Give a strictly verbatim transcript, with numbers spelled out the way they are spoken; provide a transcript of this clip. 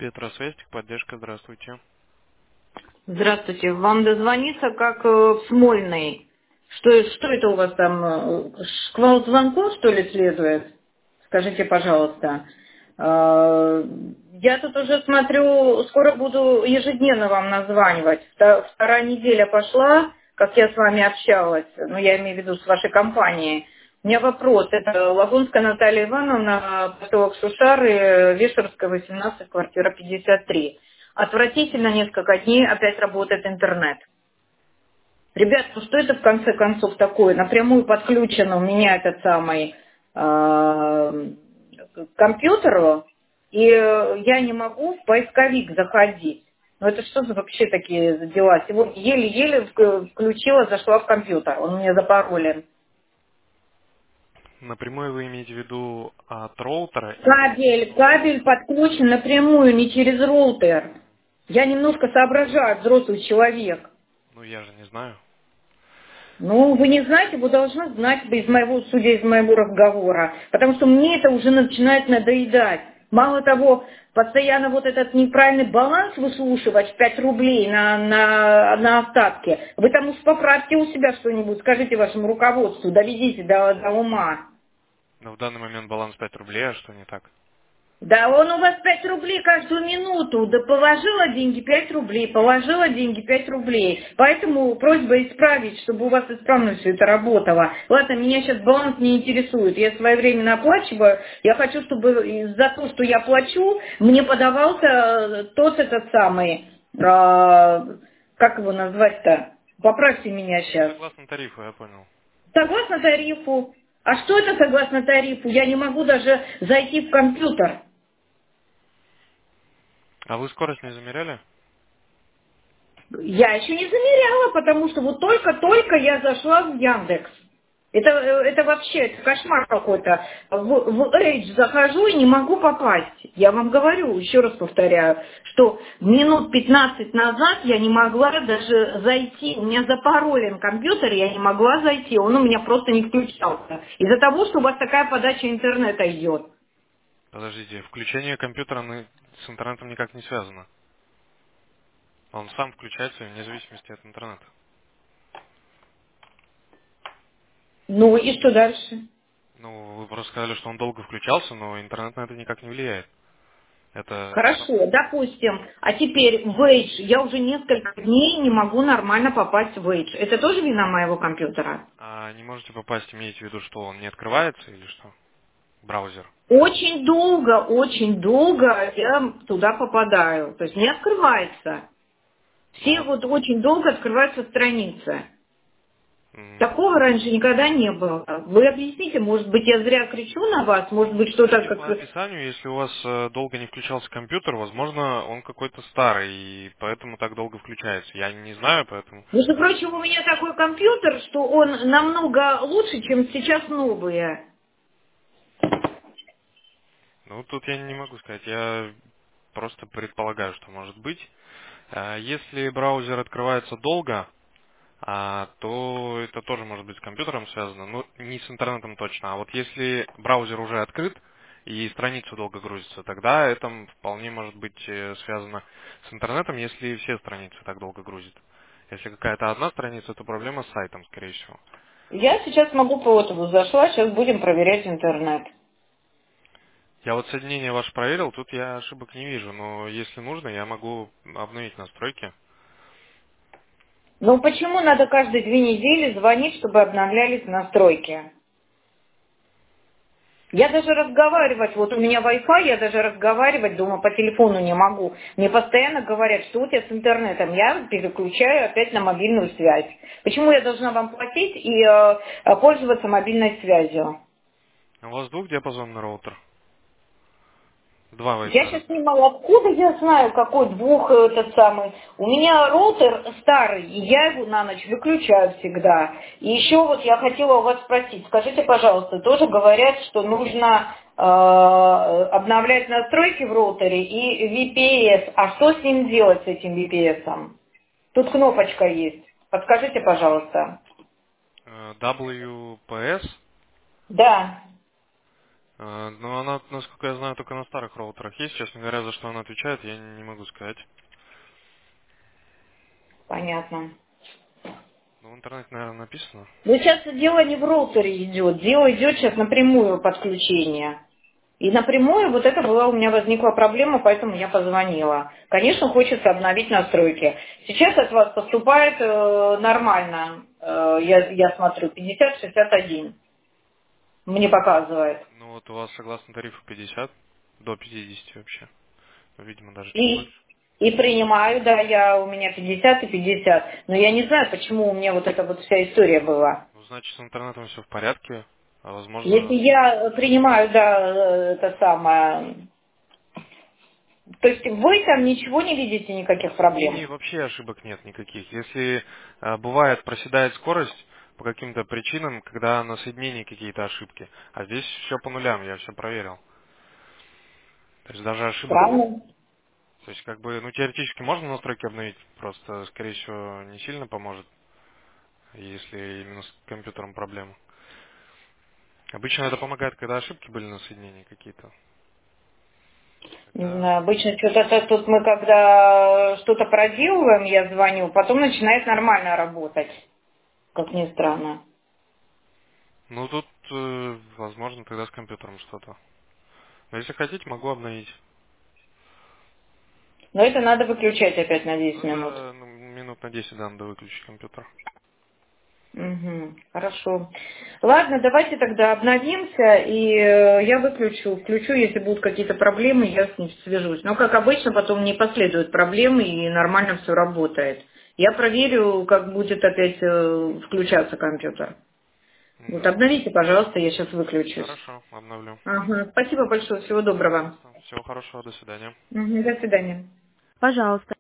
Петросвязь, поддержка, здравствуйте. Здравствуйте. Вам дозвониться как э, в Смольный. Что, что это у вас там? э, Шквал звонков, что ли, следует? Скажите, пожалуйста. Э, Я тут уже смотрю, скоро буду ежедневно вам названивать. Вта- Вторая неделя пошла, как я с вами общалась, ну, я имею в виду с вашей компанией. У меня вопрос. Это Лагунская Наталья Ивановна, поселок Шушары, Вишерская, восемнадцать, квартира пятьдесят три. Отвратительно несколько дней, опять работает интернет. Ребят, ну что это в конце концов такое? Напрямую подключен у меня этот самый э, к компьютеру, и э, я не могу в поисковик заходить. Ну это что за вообще такие дела? Сегодня еле-еле вк- включила, зашла в компьютер, он у меня запаролен. Напрямую вы имеете в виду от роутера или... Кабель, кабель подключен напрямую, не через роутер. Я немножко соображаю, взрослый человек. Ну, я же не знаю. Ну, вы не знаете, вы должны знать из моего, судя из моего разговора, потому что мне это уже начинает надоедать. Мало того, постоянно вот этот неправильный баланс выслушивать в пять рублей на, на, на остатке. Вы там уж поправьте у себя что-нибудь, скажите вашему руководству, доведите до, до ума. Но в данный момент баланс пять рублей, а что не так? Да он у вас пять рублей каждую минуту. Да положила деньги пять рублей, положила деньги пять рублей. Поэтому просьба исправить, чтобы у вас исправно все это работало. Ладно, меня сейчас баланс не интересует. Я своевременно оплачиваю. Я хочу, чтобы за то, что я плачу, мне подавался э, тот этот самый, а, как его назвать-то? Поправьте меня Ну, сейчас. согласно тарифу, я понял. Согласно тарифу. А что это согласно тарифу? Я не могу даже зайти в компьютер. А вы скорость не замеряли? Я еще не замеряла, потому что вот только-только я зашла в Яндекс. Это, э, это вообще это кошмар какой-то. В, в Edge захожу и не могу попасть. Я вам говорю, еще раз повторяю, что минут пятнадцать назад я не могла даже зайти. У меня запаролен компьютер, я не могла зайти. Он у меня просто не включался. Из-за того, что у вас такая подача интернета идет. Подождите, включение компьютера на- с интернетом никак не связано. Он сам включается вне зависимости от интернета. Ну и что дальше? Ну, вы просто сказали, что он долго включался, но интернет на это никак не влияет. Это сам- Хорошо, допустим. А теперь в Edge. Я уже несколько дней не могу нормально попасть в Edge. Это тоже вина моего компьютера? А не можете попасть, имеете в виду, что он не открывается или что? Браузер. Очень долго, очень долго я туда попадаю. То есть не открывается. Все Ну, вот очень долго открываются страницы. м, Такого раньше никогда не было. Вы объясните, может быть, я зря кричу на вас, может быть, что-то судя по как... описанию, если у вас э, долго не включался компьютер, возможно, он какой-то старый, и поэтому так долго включается. Я не знаю, поэтому... Между прочим, у меня такой компьютер, что он намного лучше, чем сейчас новые. Ну, тут я не могу сказать. Я просто предполагаю, что может быть. Э, Если браузер открывается долго, а, то это тоже может быть с компьютером связано. Ну, не с интернетом точно. А вот если браузер уже открыт и страница долго грузится, тогда это м, вполне может быть э, связано с интернетом, если все страницы так долго грузят. Если какая-то одна страница, то проблема с сайтом, скорее всего. Я сейчас могу по этому зашла, сейчас будем проверять интернет. Я вот соединение ваше проверил, тут я ошибок не вижу, но если нужно, я могу обновить настройки. Но почему надо каждые две недели звонить, чтобы обновлялись настройки? Я даже разговаривать, вот у меня Wi-Fi, я даже разговаривать дома по телефону не могу. Мне постоянно говорят, что у тебя с интернетом. Я переключаю опять на мобильную связь. Почему я должна вам платить и э, э, пользоваться мобильной связью? У вас двухдиапазонный роутер? Два Я Wi-Fi сейчас разве? снимала, откуда я знаю, какой двух э, этот самый. У меня роутер старый, и я его на ночь выключаю всегда. И еще вот я хотела у вас спросить, скажите, пожалуйста, тоже говорят, что нужно э, обновлять настройки в роутере и ви пи эс. А что с ним делать, с этим ви пи эс? Тут кнопочка есть. Подскажите, пожалуйста. Э, дабл ю пи эс. Да. А, ну, она, насколько я знаю, только на старых роутерах есть. Честно говоря, за что она отвечает, я не могу сказать. Понятно. Ну, в интернете, наверное, написано. Ну, сейчас дело не в роутере идет, дело идет сейчас напрямую подключение. И напрямую вот это была у меня возникла проблема, поэтому я позвонила. Конечно, хочется обновить настройки. Сейчас от вас поступает э, нормально, э, я, я смотрю, пятьдесят шестьдесят один мне показывает. Ну, вот у вас согласно тарифу пятьдесят, до пятидесяти вообще. Ну, видимо, даже чуть И, больше. и принимаю, да, я, у меня пятьдесят и пятьдесят. Но я не знаю, почему у меня вот эта вот вся история была. Ну, значит, с интернетом все в порядке. А Если возможно... я принимаю, да, э, это самое... То есть вы там ничего не видите, На никаких соединении проблем? вообще ошибок нет никаких. Если а, бывает, проседает скорость по каким-то причинам, когда на соединении какие-то ошибки. А здесь все по нулям, я все проверил. То есть даже ошибок нет. Странно. То есть, как бы, ну, теоретически можно настройки обновить, просто, скорее всего, не сильно поможет, если именно с компьютером проблема. Обычно это помогает, когда ошибки были на соединении какие-то. Не Тогда, знаю, обычно что-то тут мы когда что-то проделываем, я звоню, потом начинает нормально работать, как ни странно. ну, тут, э, возможно, тогда с компьютером что-то. Но если хотите, могу обновить. Но это надо выключать опять на Ну, десять минут. это ну, минут на десять, да, надо выключить компьютер. Мгм, хорошо. Ладно, давайте тогда обновимся, и э, я выключу, включу, если будут какие-то проблемы, я с ним свяжусь. Но, как обычно, потом не последуют проблемы, и нормально все работает. Я проверю, как будет опять э, включаться компьютер. Вот Мгм. обновите, пожалуйста, я сейчас выключусь. Хорошо, обновлю. Ага, спасибо большое, всего доброго. Пожалуйста. Всего хорошего, до свидания. Мгм, до свидания. Пожалуйста.